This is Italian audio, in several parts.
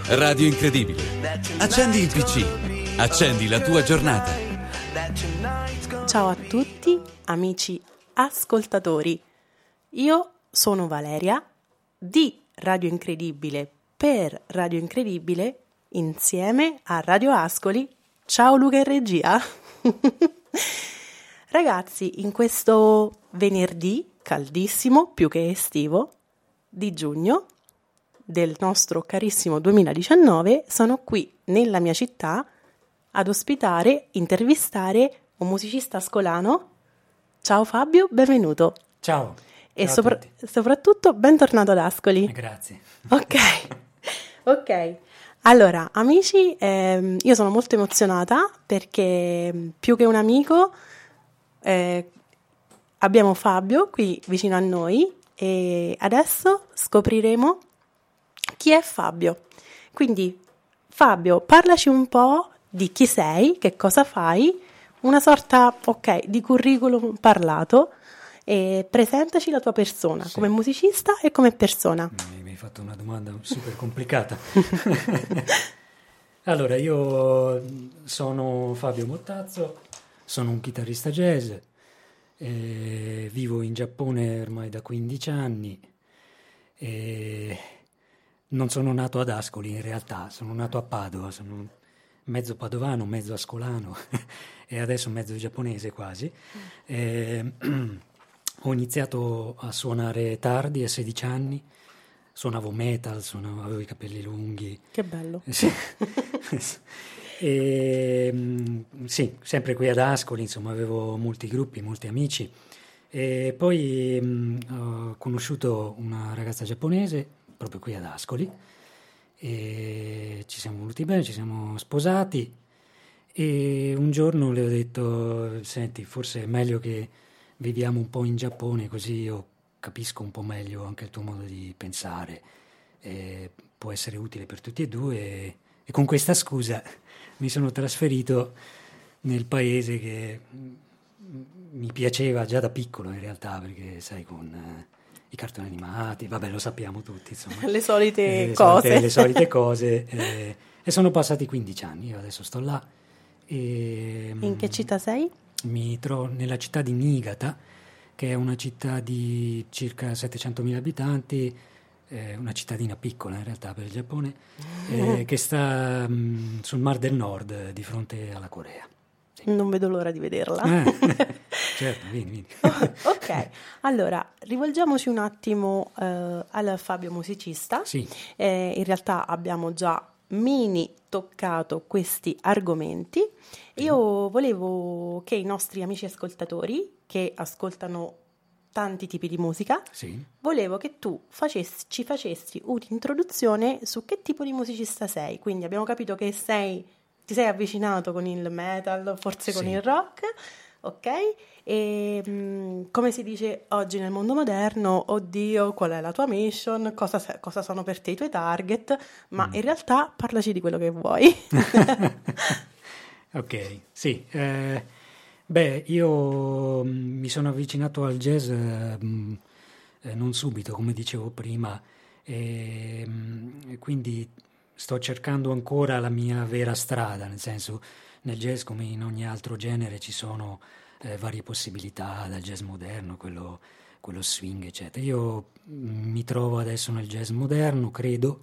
Radio Incredibile. Accendi il PC. Accendi la tua giornata. Ciao a tutti, amici ascoltatori. Io sono Valeria di Radio Incredibile per Radio Incredibile insieme a Radio Ascoli. Ciao Luca in regia. Ragazzi, in questo venerdì caldissimo, più che estivo, di giugno del nostro carissimo 2019, sono qui nella mia città ad ospitare, intervistare un musicista ascolano. Ciao Fabio, benvenuto. Ciao. E Ciao a tutti. soprattutto bentornato ad Ascoli. Grazie. Ok. Allora, amici, io sono molto emozionata perché più che un amico abbiamo Fabio qui vicino a noi e adesso scopriremo chi è Fabio. Quindi, Fabio, parlaci un po' di chi sei, che cosa fai, una sorta, di curriculum parlato e presentaci la tua persona, Sì. come musicista e come persona. Mi hai fatto una domanda super complicata. Allora, io sono Fabio Mottazzo, sono un chitarrista jazz, vivo in Giappone ormai da 15 anni e non sono nato ad Ascoli in realtà, sono nato a Padova, sono mezzo padovano, mezzo ascolano e adesso mezzo giapponese quasi. Ho iniziato a suonare tardi, a 16 anni, suonavo metal, avevo i capelli lunghi. Che bello. Sì. Sì, sempre qui ad Ascoli, insomma, avevo molti gruppi, molti amici. E poi ho conosciuto una ragazza giapponese proprio qui ad Ascoli e ci siamo voluti bene, ci siamo sposati e un giorno le ho detto: senti, forse è meglio che viviamo un po' in Giappone, così io capisco un po' meglio anche il tuo modo di pensare, può essere utile per tutti e due e con questa scusa mi sono trasferito nel paese che mi piaceva già da piccolo in realtà, perché sai, con i cartoni animati, vabbè, lo sappiamo tutti, insomma. Le solite cose. Le solite cose. E sono passati 15 anni, io adesso sto là. In che città sei? Mi trovo nella città di Niigata, che è una città di circa 700.000 abitanti, una cittadina piccola in realtà per il Giappone, che sta sul Mar del Nord, di fronte alla Corea. Sì. Non vedo l'ora di vederla. Certo, vieni. Ok, allora rivolgiamoci un attimo al Fabio musicista. Sì. In realtà abbiamo già mini toccato questi argomenti. Io volevo che i nostri amici ascoltatori, che ascoltano tanti tipi di musica, Sì. volevo che tu ci facessi un'introduzione su che tipo di musicista sei. Quindi abbiamo capito che ti sei avvicinato con il metal, forse con Sì. il rock, ok? E come si dice oggi nel mondo moderno, oddio, qual è la tua mission, cosa sono per te i tuoi target, ma in realtà parlaci di quello che vuoi. Ok, sì. Io mi sono avvicinato al jazz non subito, come dicevo prima, e quindi sto cercando ancora la mia vera strada, nel senso, nel jazz come in ogni altro genere ci sono varie possibilità, dal jazz moderno, quello swing, eccetera. Io mi trovo adesso nel jazz moderno, credo.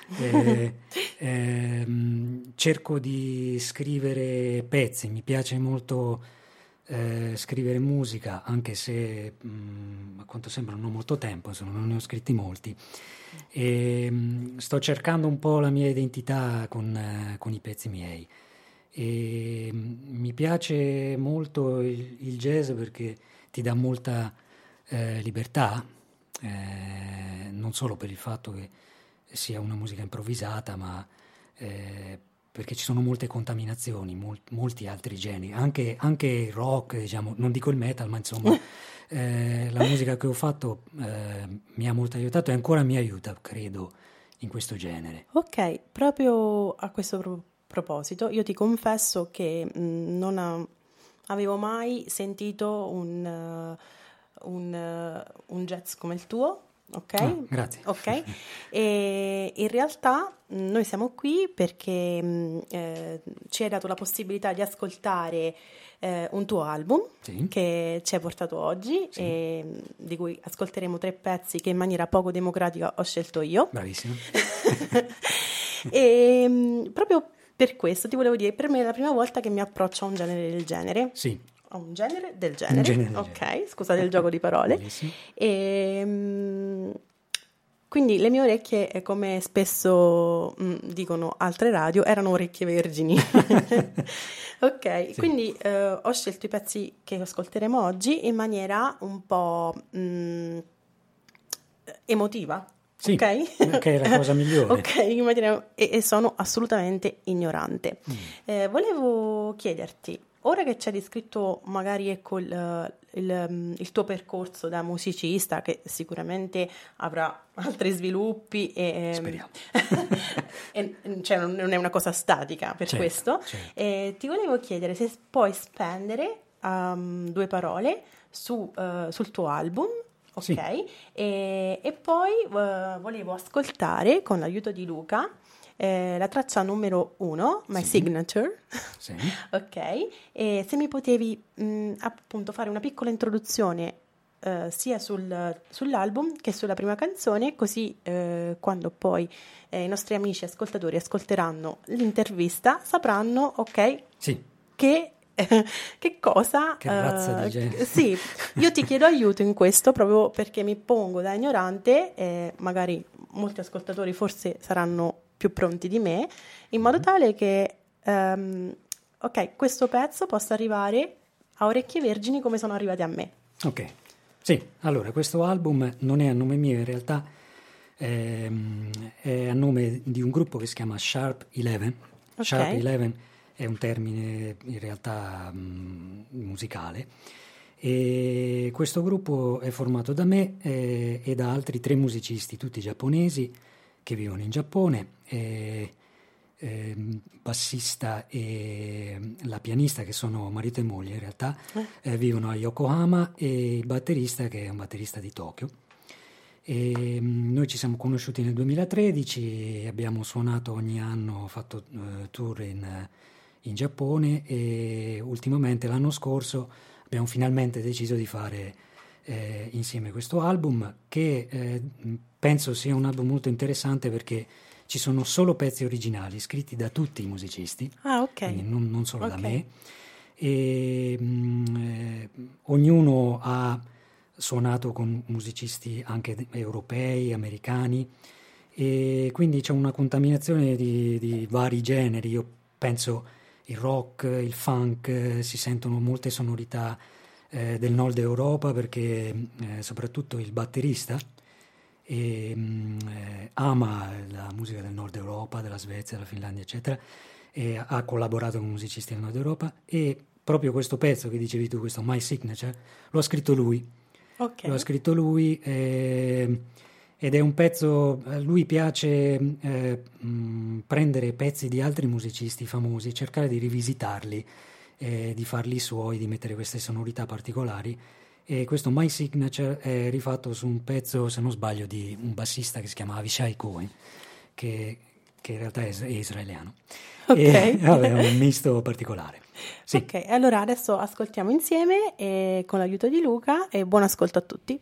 Cerco di scrivere pezzi, mi piace molto scrivere musica, anche se a quanto sembra non ho molto tempo, insomma, non ne ho scritti molti. Sto cercando un po' la mia identità con i pezzi miei. E mi piace molto il jazz perché ti dà molta libertà, non solo per il fatto che sia una musica improvvisata, ma perché ci sono molte contaminazioni, molti altri generi, anche il rock, diciamo, non dico il metal, ma insomma la musica che ho fatto mi ha molto aiutato e ancora mi aiuta, credo, in questo genere. Ok, proprio a questo proposito, io ti confesso che non avevo mai sentito un jazz come il tuo, ok? Grazie. Ok, e E in realtà noi siamo qui perché ci hai dato la possibilità di ascoltare un tuo album che ci hai portato oggi e di cui ascolteremo 3 pezzi che in maniera poco democratica ho scelto io. Bravissimo. E proprio per questo ti volevo dire, per me è la prima volta che mi approccio a un genere del genere. Sì. A un genere del genere. Un genere del ok, genere. Scusate il gioco di parole. E quindi le mie orecchie, come spesso dicono altre radio, erano orecchie vergini. Ok, sì. Quindi ho scelto i pezzi che ascolteremo oggi in maniera un po' emotiva. Sì, ok? Che è la cosa migliore. Ok, in maniera, e sono assolutamente ignorante. Volevo chiederti, ora che ci hai descritto magari ecco, il tuo percorso da musicista, che sicuramente avrà altri sviluppi, speriamo. Cioè non è una cosa statica per questo, certo. Ti volevo chiedere se puoi spendere 2 parole sul tuo album. Ok, sì. E poi volevo ascoltare con l'aiuto di Luca la traccia numero 1, My Signature. Sì. Ok, e se mi potevi appunto fare una piccola introduzione sia sull'album che sulla prima canzone, così quando poi i nostri amici ascoltatori ascolteranno l'intervista sapranno, ok, sì. Che cosa? Che razza di genere? Sì, io ti chiedo aiuto in questo proprio perché mi pongo da ignorante e magari molti ascoltatori forse saranno più pronti di me, in modo tale che ok, questo pezzo possa arrivare a orecchie vergini come sono arrivati a me. Ok, sì, allora questo album non è a nome mio, in realtà è a nome di un gruppo che si chiama Sharp 11. Okay. Sharp 11 è un termine in realtà musicale, e questo gruppo è formato da me e da altri 3 musicisti, tutti giapponesi che vivono in Giappone, bassista e la pianista, che sono marito e moglie in realtà, vivono a Yokohama, e il batterista, che è un batterista di Tokyo. E noi ci siamo conosciuti nel 2013, abbiamo suonato ogni anno, fatto tour in Giappone, e ultimamente l'anno scorso abbiamo finalmente deciso di fare insieme questo album, che penso sia un album molto interessante perché ci sono solo pezzi originali scritti da tutti i musicisti, quindi non solo da me, e ognuno ha suonato con musicisti anche europei, americani, e quindi c'è una contaminazione di vari generi. Io penso il rock, il funk, si sentono molte sonorità del nord Europa, perché soprattutto il batterista ama la musica del nord Europa, della Svezia, della Finlandia, eccetera, e ha collaborato con musicisti del nord Europa, e proprio questo pezzo che dicevi tu, questo My Signature, lo ha scritto lui. Okay. Lo ha scritto lui, ed è un pezzo, a lui piace prendere pezzi di altri musicisti famosi, cercare di rivisitarli, di farli suoi, di mettere queste sonorità particolari, e questo My Signature è rifatto su un pezzo, se non sbaglio, di un bassista che si chiama Avishai Cohen, che in realtà è israeliano. Ok. Vabbè, è un misto particolare. Sì. Ok, allora adesso ascoltiamo insieme con l'aiuto di Luca, e buon ascolto a tutti.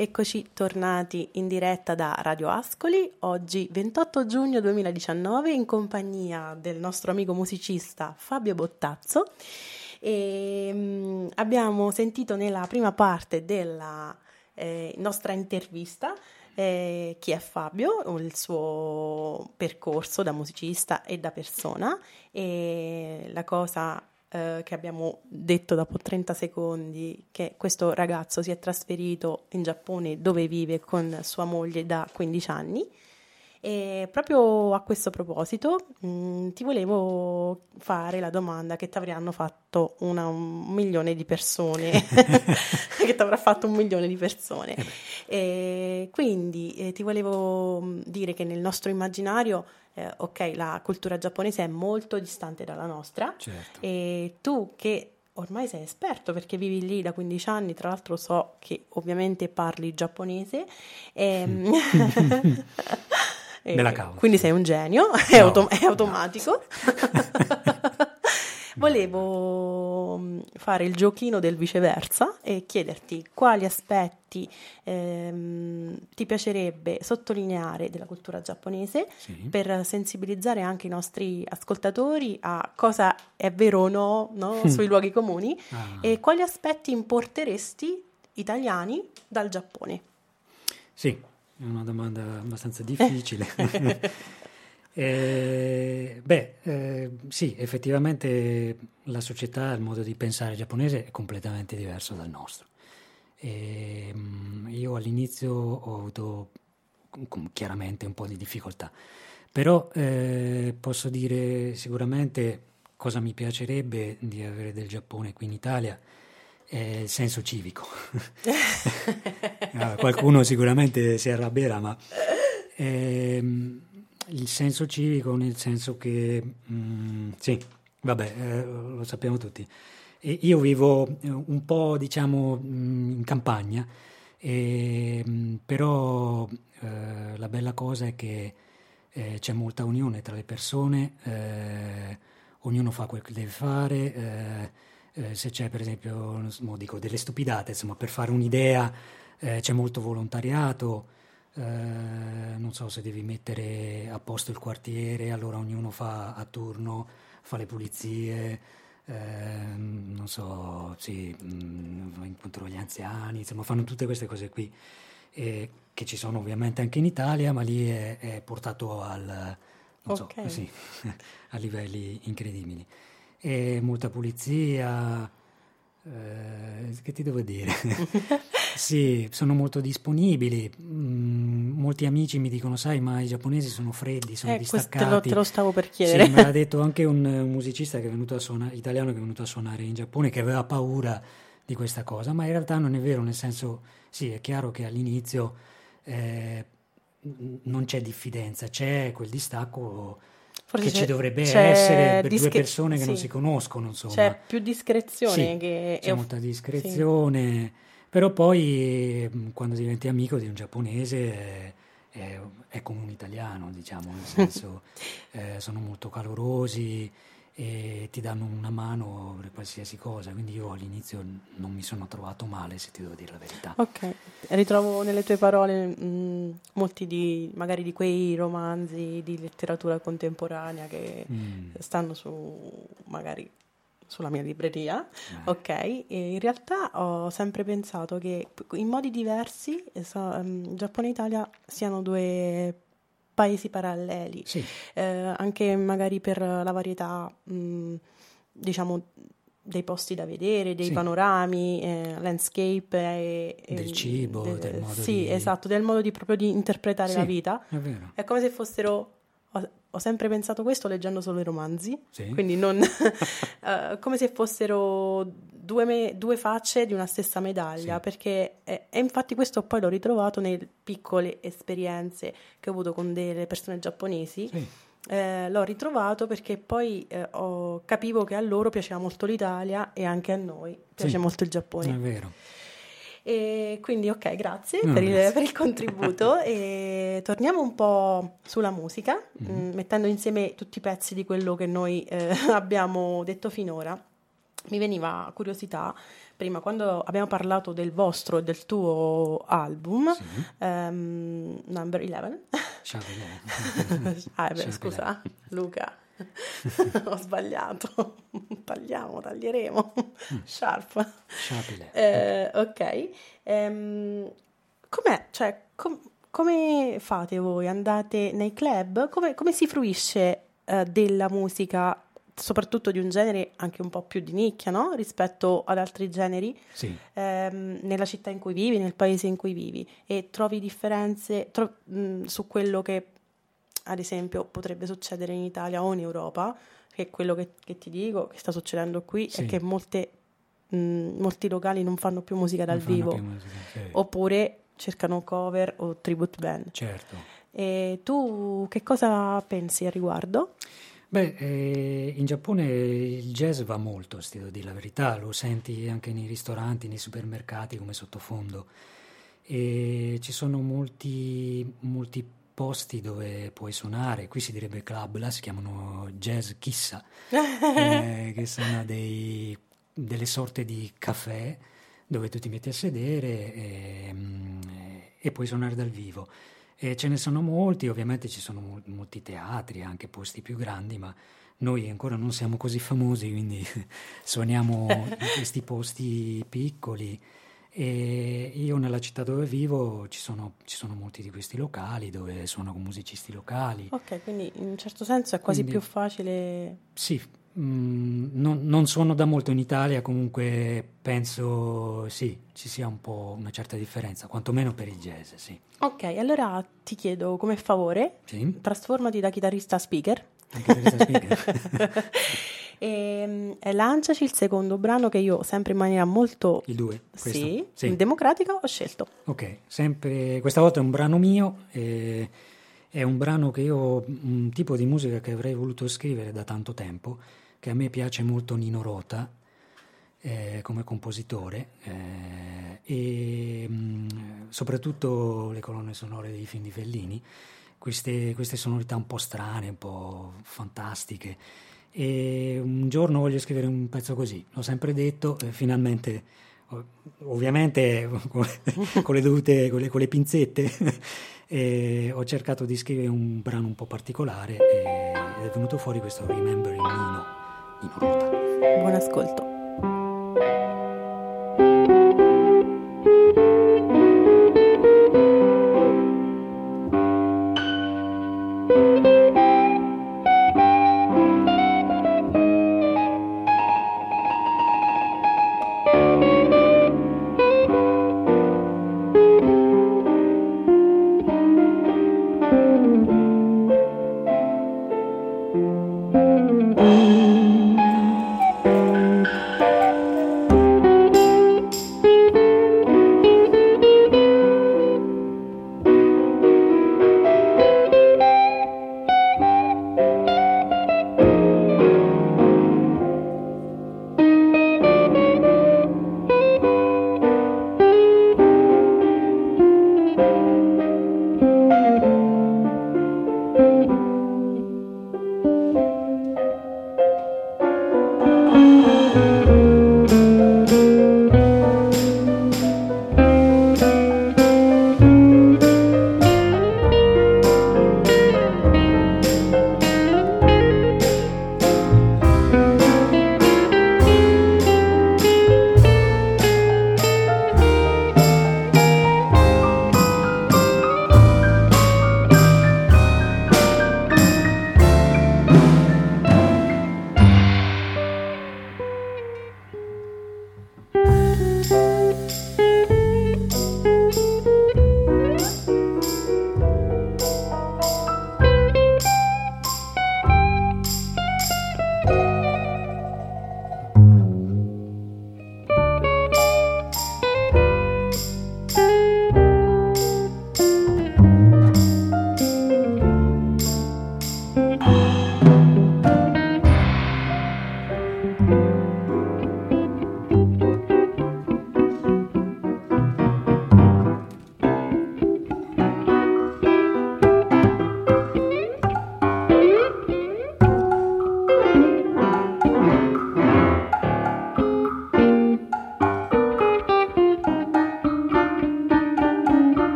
Eccoci tornati in diretta da Radio Ascoli, oggi 28 giugno 2019 in compagnia del nostro amico musicista Fabio Bottazzo e abbiamo sentito nella prima parte della nostra intervista chi è Fabio, il suo percorso da musicista e da persona, e la cosa che abbiamo detto dopo 30 secondi, che questo ragazzo si è trasferito in Giappone dove vive con sua moglie da 15 anni. E proprio a questo proposito ti volevo fare la domanda che ti avranno fatto un milione di persone che ti avrà fatto 1 milione di persone, e quindi ti volevo dire che nel nostro immaginario ok, la cultura giapponese è molto distante dalla nostra, certo. E tu che ormai sei esperto perché vivi lì da 15 anni, tra l'altro so che ovviamente parli giapponese Me la cavo. Quindi sei un genio, è automatico. Volevo fare il giochino del viceversa e chiederti quali aspetti ti piacerebbe sottolineare della cultura giapponese, Sì. per sensibilizzare anche i nostri ascoltatori a cosa è vero o no, sui luoghi comuni, e quali aspetti importeresti italiani dal Giappone. Sì, è una domanda abbastanza difficile. Sì, effettivamente la società, il modo di pensare giapponese è completamente diverso dal nostro. Io all'inizio ho avuto chiaramente un po' di difficoltà, però posso dire sicuramente cosa mi piacerebbe di avere del Giappone qui in Italia. Il senso civico. Qualcuno sicuramente si arrabbierà, ma il senso civico, nel senso che sì, vabbè, lo sappiamo tutti. Io vivo un po', diciamo, in campagna, però la bella cosa è che c'è molta unione tra le persone, ognuno fa quel che deve fare. Se c'è per esempio, dico delle stupidate, insomma, per fare un'idea, c'è molto volontariato, non so, se devi mettere a posto il quartiere, allora ognuno fa a turno, fa le pulizie, non so, sì, va incontro agli anziani, insomma, fanno tutte queste cose qui, che ci sono ovviamente anche in Italia, ma lì è portato al, non so, sì, a livelli incredibili. E molta pulizia, che ti devo dire? Sì, sono molto disponibili. Molti amici mi dicono, sai, ma i giapponesi sono freddi, sono distaccati. Te lo stavo per chiedere. Sì, me l'ha detto anche un musicista che è venuto a suonare, italiano, che è venuto a suonare in Giappone, che aveva paura di questa cosa, ma in realtà non è vero, nel senso, sì, è chiaro che all'inizio non c'è diffidenza, c'è quel distacco. Forse che ci dovrebbe essere per due persone che non si conoscono, insomma. C'è più discrezione. Sì, c'è molta discrezione, sì. Però poi quando diventi amico di un giapponese è come un italiano, diciamo, nel senso sono molto calorosi e ti danno una mano per qualsiasi cosa, quindi io all'inizio non mi sono trovato male, se ti devo dire la verità. Ok, ritrovo nelle tue parole molti magari di quei romanzi di letteratura contemporanea che stanno magari sulla mia libreria, ok, e in realtà ho sempre pensato che in modi diversi Giappone e Italia siano due paesi paralleli, sì. Anche magari per la varietà, diciamo, dei posti da vedere, dei panorami, landscape, del cibo, del modo sì, esatto, del modo proprio di interpretare la vita. È vero. È come se fossero, ho sempre pensato questo leggendo solo i romanzi, quindi non come se fossero due facce di una stessa medaglia, perché e infatti questo poi l'ho ritrovato nelle piccole esperienze che ho avuto con delle persone giapponesi. L'ho ritrovato perché poi capivo che a loro piaceva molto l'Italia e anche a noi piace molto il Giappone. È vero. E quindi ok, grazie per il contributo e torniamo un po' sulla musica, mettendo insieme tutti i pezzi di quello che noi abbiamo detto finora. mi veniva curiosità prima quando abbiamo parlato del vostro e del tuo album, Sì. Number 11. Scusa, Luca, ho sbagliato. Taglieremo. Sharp 11. Ok. Com'è? Cioè, come fate voi? Andate nei club? Come si fruisce della musica, soprattutto di un genere anche un po' più di nicchia, no? Rispetto ad altri generi, Sì. nella città in cui vivi, nel paese in cui vivi, e trovi differenze su quello che, ad esempio, potrebbe succedere in Italia o in Europa, che è quello che ti dico, che sta succedendo qui, Sì. è che molti locali non fanno più musica dal Non fanno vivo, più musica, sì. oppure cercano cover o tribute band. Certo. E tu che cosa pensi al riguardo? Beh, in Giappone il jazz va molto, ti devo dire la verità, lo senti anche nei ristoranti, nei supermercati come sottofondo, e ci sono molti posti dove puoi suonare, qui si direbbe club, là si chiamano jazz kissa, che sono delle sorte di caffè dove tu ti metti a sedere e puoi suonare dal vivo. E ce ne sono molti, ovviamente ci sono molti teatri, anche posti più grandi, ma noi ancora non siamo così famosi, quindi suoniamo in questi posti piccoli. E io nella città dove vivo ci sono molti di questi locali dove suono con musicisti locali. Ok, quindi in un certo senso è quasi Quindi- più facile. Sì, non suono da molto in Italia, comunque penso sì, ci sia un po' una certa differenza, quantomeno per il jazz, sì. Ok, allora ti chiedo come favore, Sì? trasformati da chitarrista a speaker Anche per questa speaker. e lanciaci il secondo brano che io, sempre in maniera molto Il 2, questo? sì, Sì. democratica, ho scelto. Ok, sempre, questa volta è un brano mio, è un brano che io, un tipo di musica che avrei voluto scrivere da tanto tempo, che a me piace molto Nino Rota come compositore e soprattutto le colonne sonore dei film di Fellini, queste sonorità un po' strane, un po' fantastiche. E un giorno voglio scrivere un pezzo così, l'ho sempre detto, finalmente, ovviamente con le dovute, con le pinzette, ho cercato di scrivere un brano un po' particolare ed è venuto fuori questo Remembering Nino Rota. Buon ascolto.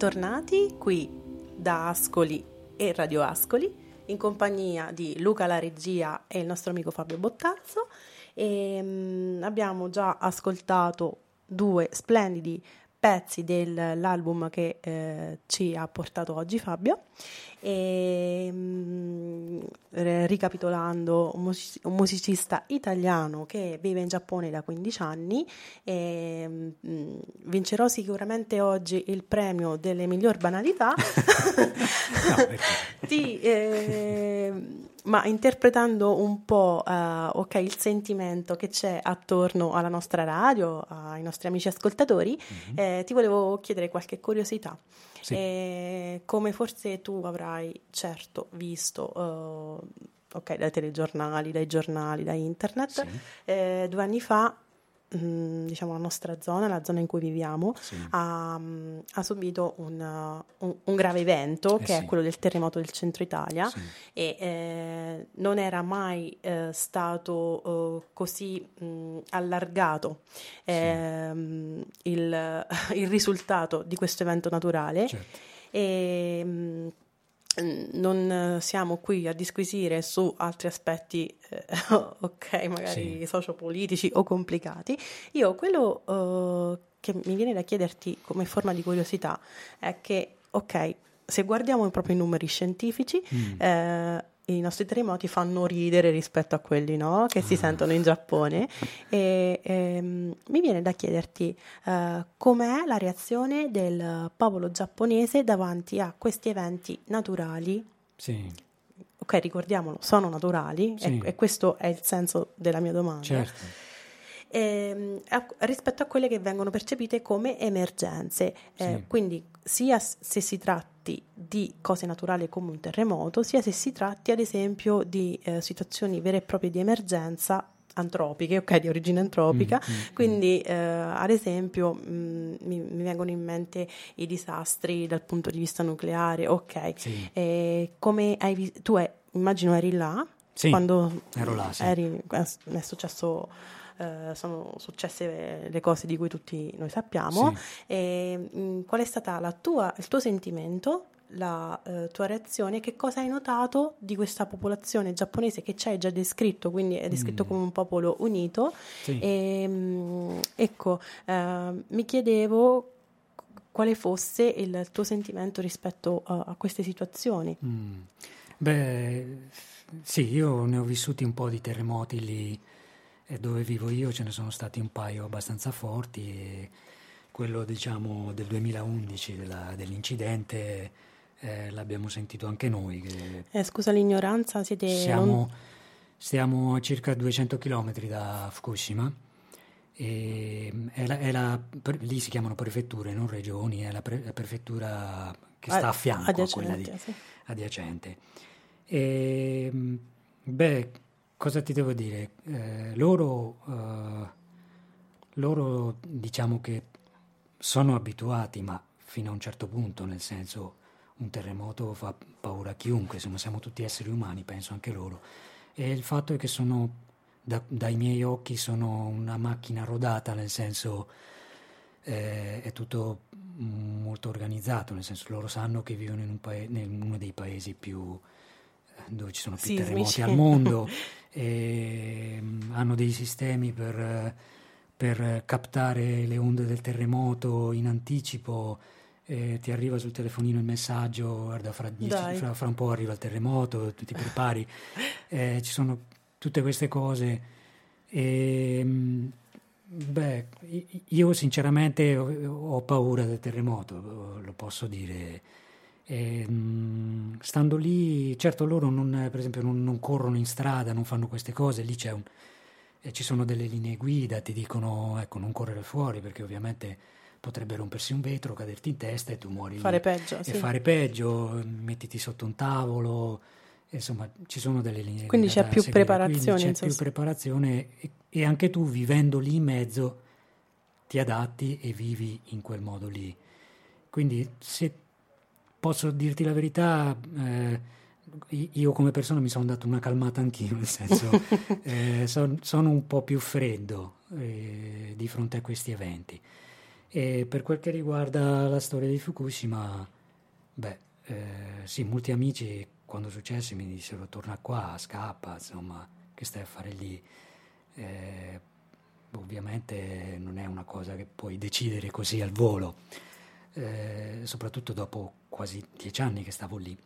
bentornati qui da Ascoli e Radio Ascoli, in compagnia di Luca la regia e il nostro amico Fabio Bottazzo. Abbiamo già ascoltato 2 splendidi pezzi dell'album che ci ha portato oggi Fabio, e ricapitolando, un musicista italiano che vive in Giappone da 15 anni, e vincerò sicuramente oggi il premio delle miglior banalità. Ma interpretando un po' il sentimento che c'è attorno alla nostra radio, ai nostri amici ascoltatori, ti volevo chiedere qualche curiosità. Sì. Come forse tu avrai certo visto dai telegiornali, dai giornali, da internet, sì. 2 anni fa, diciamo, la nostra zona, la zona in cui viviamo, sì. ha subito un grave evento che sì. è quello del terremoto del centro Italia, sì. e non era mai stato così allargato sì. il risultato di questo evento naturale, certo. E non siamo qui a disquisire su altri aspetti magari sì. sociopolitici o complicati. Io quello che mi viene da chiederti come forma di curiosità è che se guardiamo proprio i numeri scientifici, i nostri terremoti fanno ridere rispetto a quelli, no, che si sentono in Giappone, e mi viene da chiederti com'è la reazione del popolo giapponese davanti a questi eventi naturali. Sì. Ricordiamolo, sono naturali, sì. e questo è il senso della mia domanda. Certo. Rispetto a quelle che vengono percepite come emergenze, sì. Quindi sia se si tratti di cose naturali come un terremoto, sia se si tratti ad esempio di situazioni vere e proprie di emergenza antropiche, di origine antropica, quindi ad esempio mi vengono in mente i disastri dal punto di vista nucleare, sì. Come tu immagino eri là, sì, quando ero là, sì. È successo. Sono successe le cose di cui tutti noi sappiamo, sì. E qual è stata il tuo sentimento, la tua reazione? Che cosa hai notato di questa popolazione giapponese che ci hai già descritto, quindi è descritto come un popolo unito, sì. E mi chiedevo quale fosse il tuo sentimento rispetto a queste situazioni. Beh, sì, io ne ho vissuti un po' di terremoti lì. E dove vivo io ce ne sono stati un paio abbastanza forti, e quello, diciamo, del 2011 dell'incidente l'abbiamo sentito anche noi. Scusa l'ignoranza, stiamo a circa 200 chilometri da Fukushima, e lì si chiamano prefetture, non regioni, è la prefettura che sta a fianco a quella adiacente. E, cosa ti devo dire? Loro diciamo che sono abituati, ma fino a un certo punto, nel senso, un terremoto fa paura a chiunque, insomma, siamo tutti esseri umani, penso anche loro. E il fatto è che dai miei occhi sono una macchina rodata, nel senso, è tutto molto organizzato, nel senso, loro sanno che vivono in uno dei paesi dove ci sono più terremoti al mondo, e hanno dei sistemi per captare le onde del terremoto in anticipo, ti arriva sul telefonino il messaggio: guarda, fra un po' arriva il terremoto, tu ti prepari. Ci sono tutte queste cose, e io sinceramente ho paura del terremoto, lo posso dire. Stando lì, certo, loro per esempio non corrono in strada, non fanno queste cose. Lì ci sono delle linee guida, ti dicono non correre fuori, perché ovviamente potrebbe rompersi un vetro, caderti in testa e tu muori. Fare peggio, mettiti sotto un tavolo, insomma ci sono delle linee quindi guida. C'è più preparazione. Quindi c'è più preparazione, e anche tu, vivendo lì in mezzo, ti adatti e vivi in quel modo lì. Quindi, se posso dirti la verità, io come persona mi sono dato una calmata anch'io, nel senso, sono un po' più freddo di fronte a questi eventi. E per quel che riguarda la storia di Fukushima, sì, molti amici quando successe mi dissero torna qua, scappa, insomma, che stai a fare lì? Ovviamente non è una cosa che puoi decidere così al volo, soprattutto dopo quasi 10 anni che stavo lì.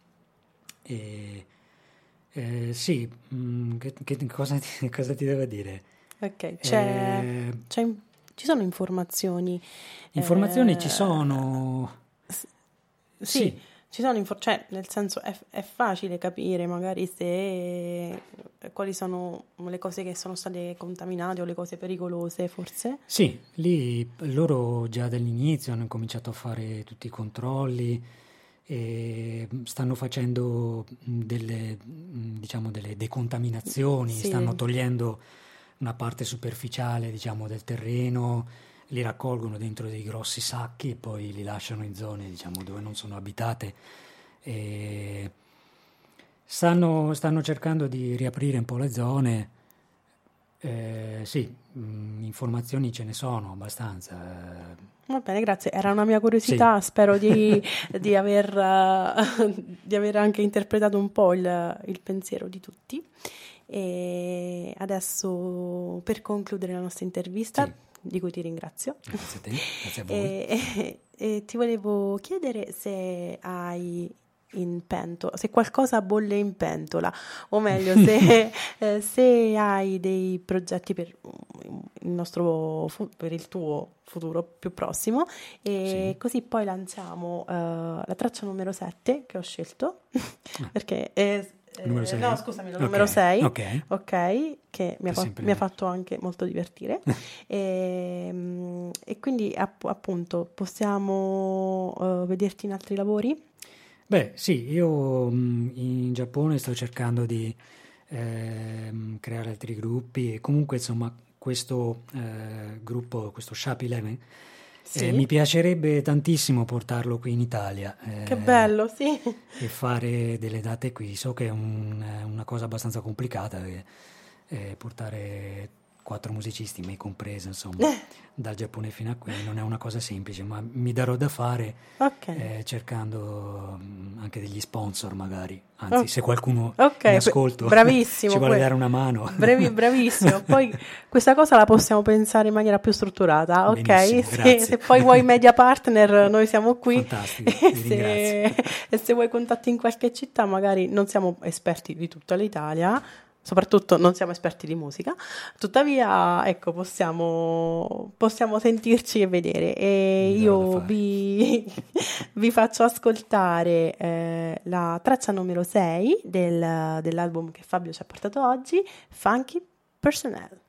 Sì, cosa ti devo dire? Ok, ci sono informazioni? Informazioni ci sono. Sì. Ci sono cioè, nel senso è facile capire magari se quali sono le cose che sono state contaminate o le cose pericolose, forse? Sì, lì loro già dall'inizio hanno cominciato a fare tutti i controlli e stanno facendo delle decontaminazioni, Sì. stanno togliendo una parte superficiale, diciamo, del terreno, li raccolgono dentro dei grossi sacchi e poi li lasciano in zone, diciamo, dove non sono abitate. E stanno cercando di riaprire un po' le zone. Sì, informazioni ce ne sono abbastanza. Va bene, grazie. Era una mia curiosità, sì. Spero di aver anche interpretato un po' il pensiero di tutti. E adesso, per concludere la nostra intervista, sì, di cui ti ringrazio. Grazie a te, grazie a voi. E ti volevo chiedere se hai in pentola, se qualcosa bolle in pentola, o meglio, se hai dei progetti per il tuo futuro più prossimo, e sì, così poi lanciamo la traccia numero 7 che ho scelto, perché numero 6? No, scusami, il numero 6, ok, che mi ha fatto anche molto divertire. E quindi appunto possiamo vederti in altri lavori? Beh, sì, io in Giappone sto cercando di creare altri gruppi e comunque, insomma, questo gruppo, questo Sharp 11, sì, mi piacerebbe tantissimo portarlo qui in Italia. Che bello, sì. E fare delle date qui. So che è una cosa abbastanza complicata, portare 4 musicisti, me compreso, insomma, dal Giappone fino a qui non è una cosa semplice, ma mi darò da fare, cercando anche degli sponsor magari, anzi se qualcuno in ascolto bravissimo, ci vuole dare una mano. Bravissimo, poi questa cosa la possiamo pensare in maniera più strutturata, ok? Se poi vuoi media partner, noi siamo qui. Fantastico, ti ringrazio. E se vuoi contatti in qualche città, magari non siamo esperti di tutta l'Italia, soprattutto non siamo esperti di musica, tuttavia ecco possiamo sentirci e vedere, e io vi faccio ascoltare la traccia numero 6 dell'album che Fabio ci ha portato oggi, Funky Personnel.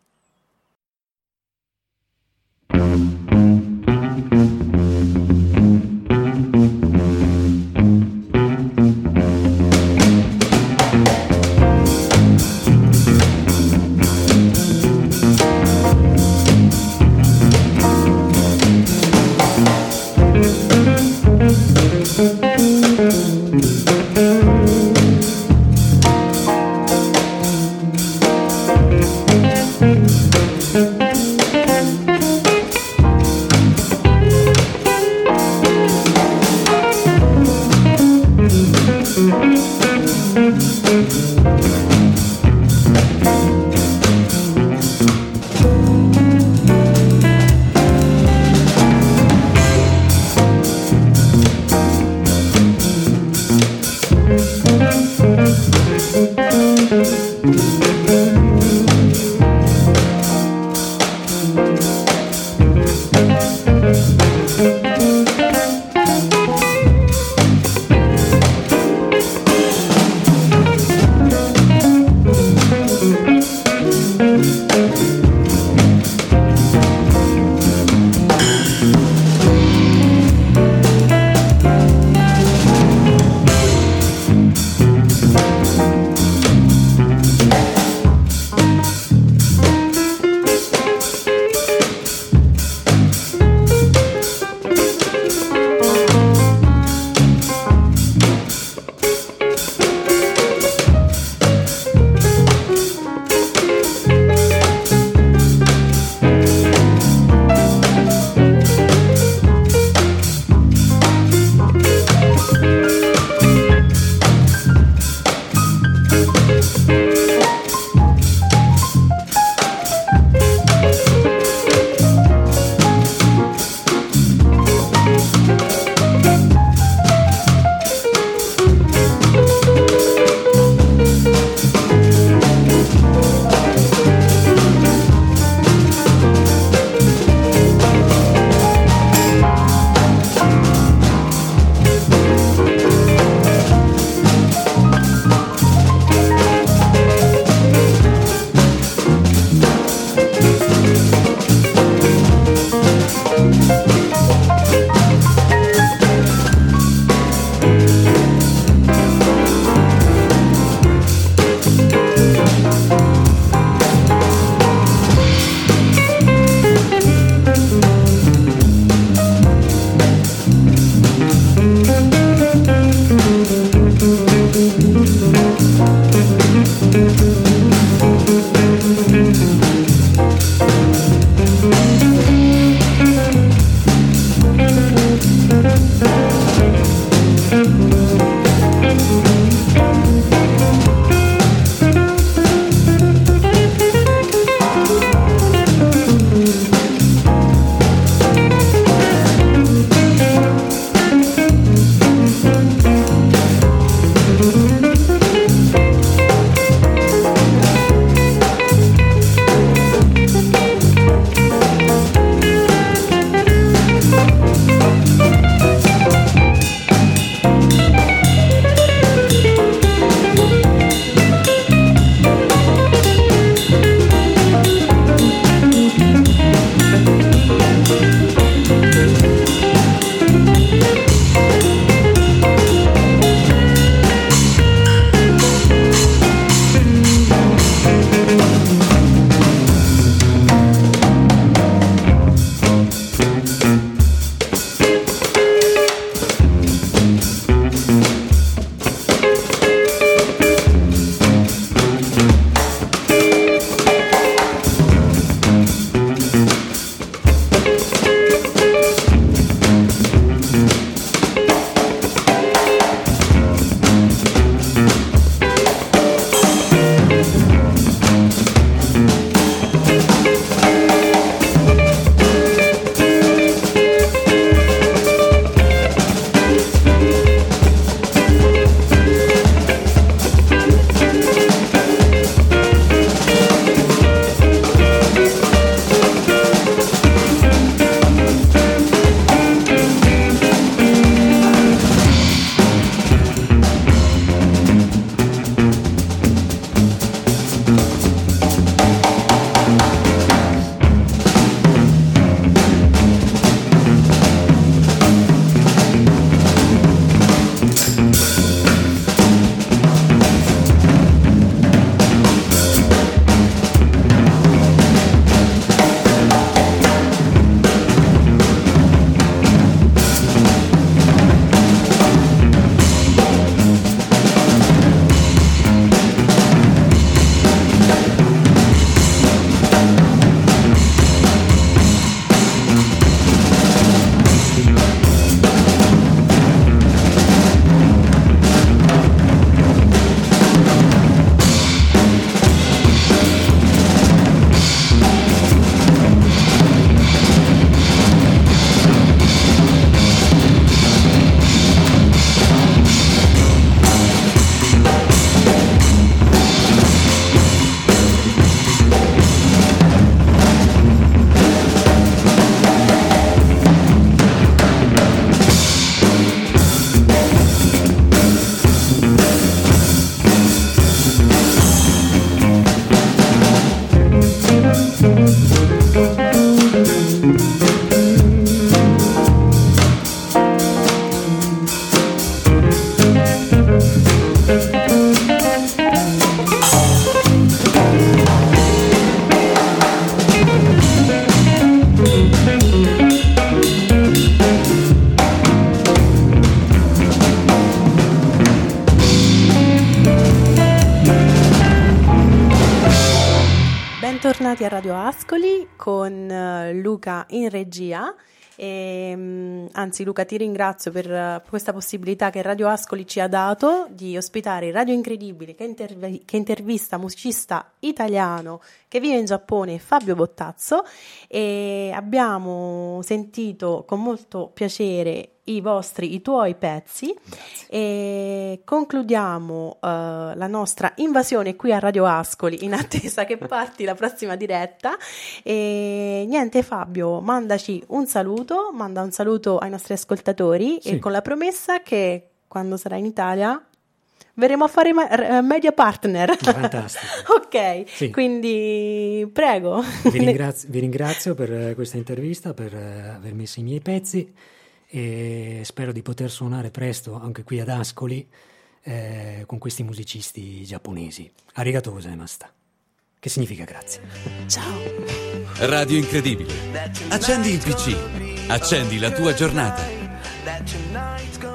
Radio Ascoli con Luca in regia. Anzi, Luca, ti ringrazio per questa possibilità che Radio Ascoli ci ha dato di ospitare Radio Incredibile che intervista musicista italiano che vive in Giappone, Fabio Bottazzo, e abbiamo sentito con molto piacere i tuoi pezzi. Grazie. E concludiamo la nostra invasione qui a Radio Ascoli in attesa che parti la prossima diretta. E niente, Fabio, manda un saluto ai nostri ascoltatori, sì, e con la promessa che quando sarai in Italia verremo a fare media partner. fantastico. Ok, sì. Quindi prego. Vi ringrazio per questa intervista, per aver messo i miei pezzi, e spero di poter suonare presto anche qui ad Ascoli con questi musicisti giapponesi. Arigatou gozaimashita, che significa grazie. Ciao. Radio Incredibile. Accendi il PC. Accendi la tua giornata.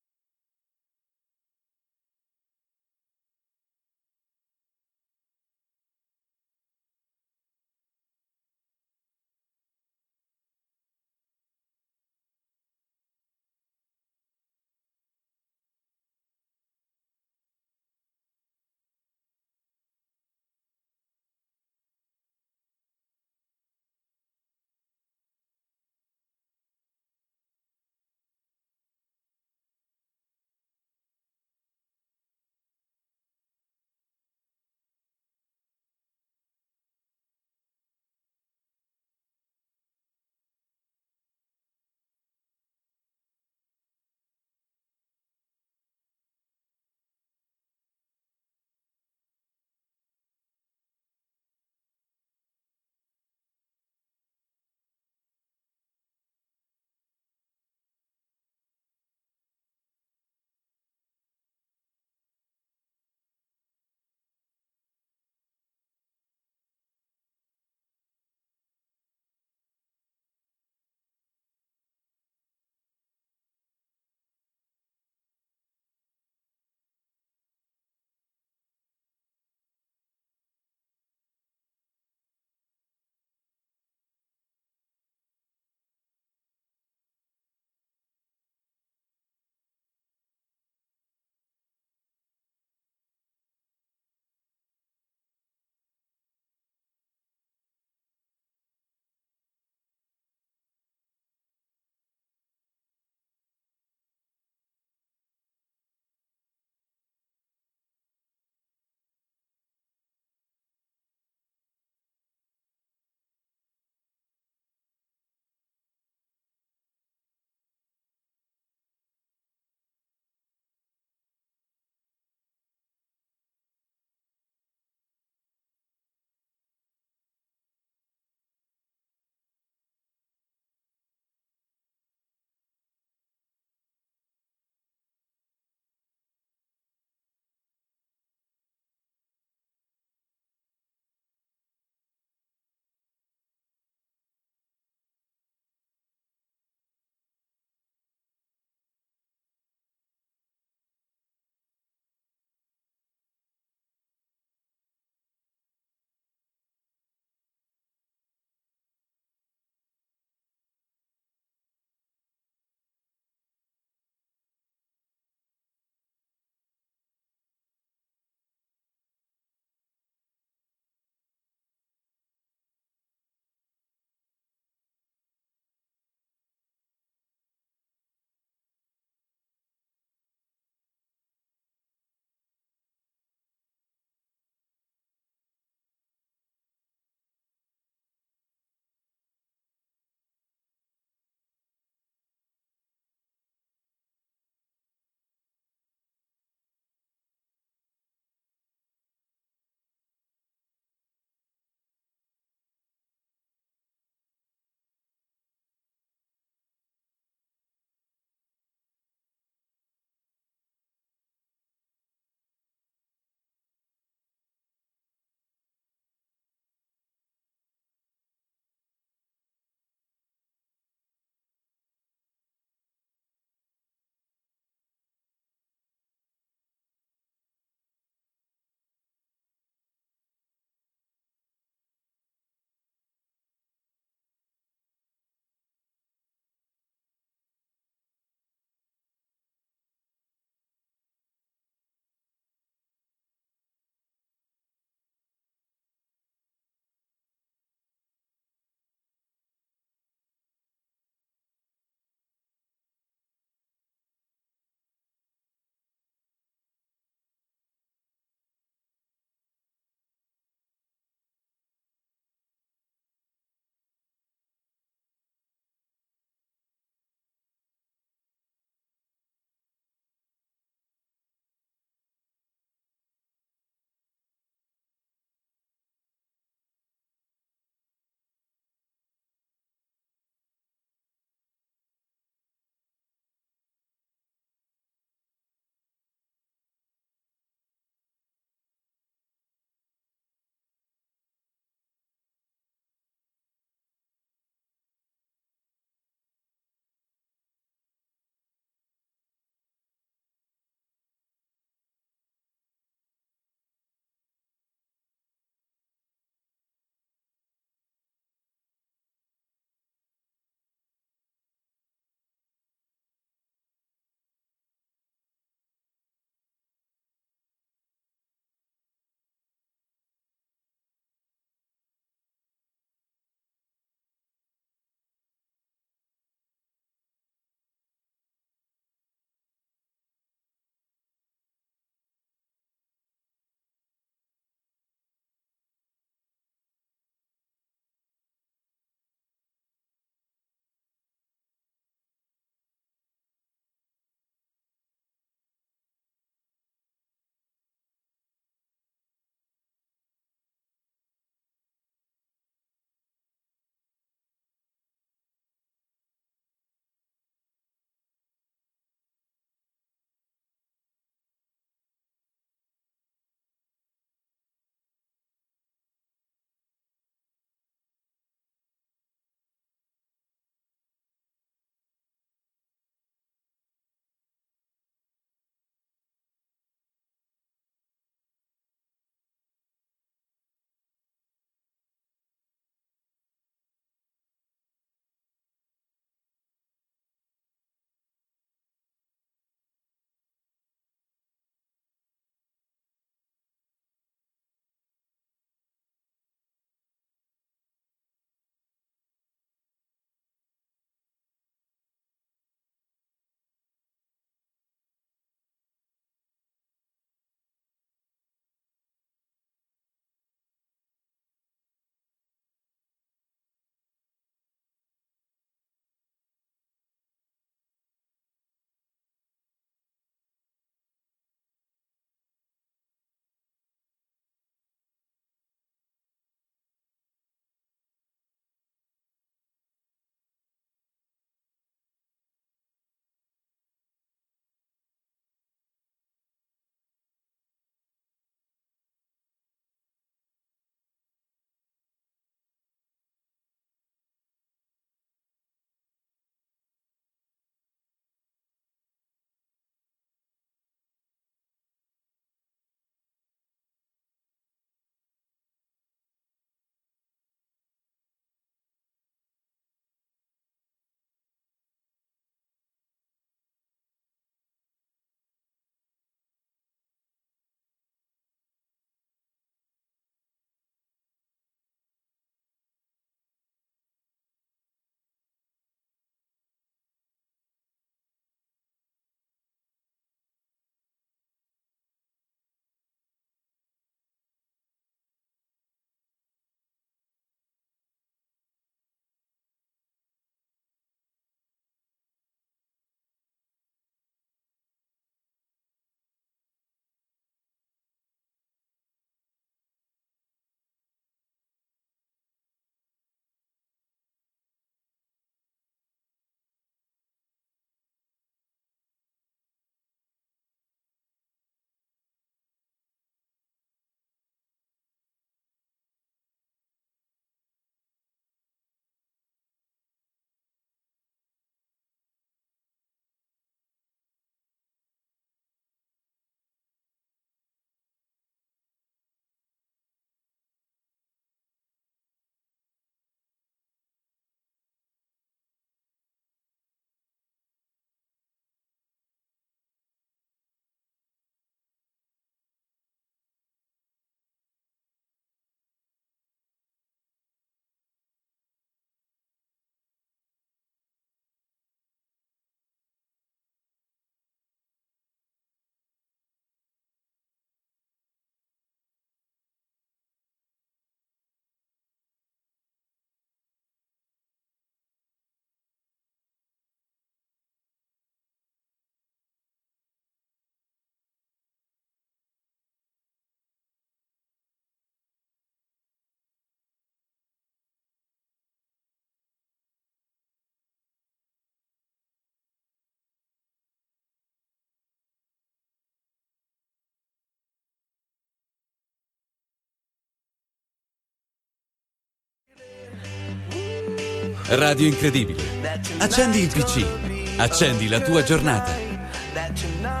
Radio Incredibile. Accendi il PC. Accendi la tua giornata.